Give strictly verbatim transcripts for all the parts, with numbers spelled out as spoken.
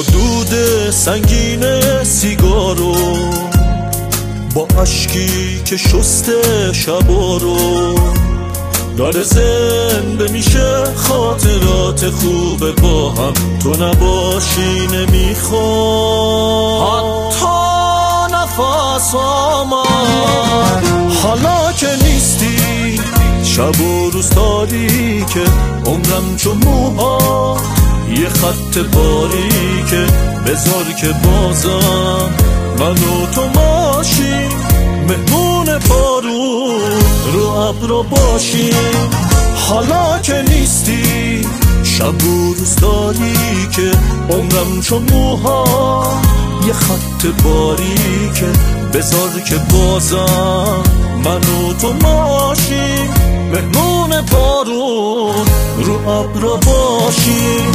با دود سنگین سیگارو، با اشکی که شسته شبا رو، داره زنده میشه خاطرات خوبه با هم. تو نباشی نمیخوام حتی نفس آمد. حالا که نیستی شب و روز تاریکه، عمرم چون موها یه خط باریکه. بذار که بازم من و تو ماشیم، مهمون بارون رو ابرا باشیم. حالا که نیستی شب و روز تاریکه، عمرم چون موها یه خط باریکه. بذار که بازم من و تو ماشیم، مهمون بارون رو ابرا باشیم.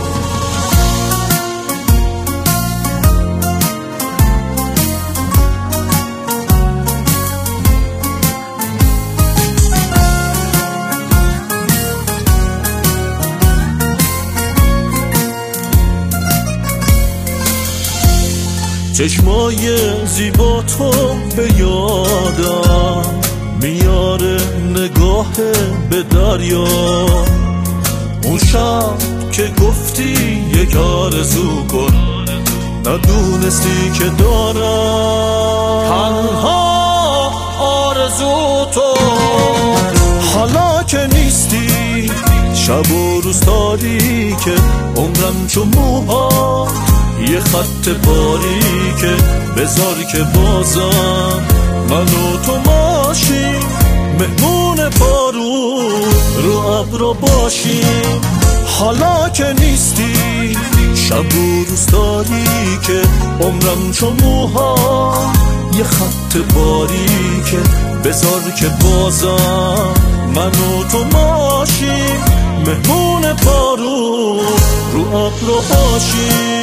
چشمای زیبا تو به یادم میاره، نگاه به دریا. اون شب که گفتی یک آرزو کن، ندونستی که دارم تنها آرزو تو. حالا که نیستی شب و روز تاریکه، عمرم چون موها یه خط باریکه. بذار که بازم من و تو ماشیم، مهمون بارون رو ابرا باشیم. حالا که نیستی شب و روز تاریکه، عمرم چون موها یه خط باریکه. بذار که بازم من و تو ماشیم، مهمون بارون رو ابرا باشیم.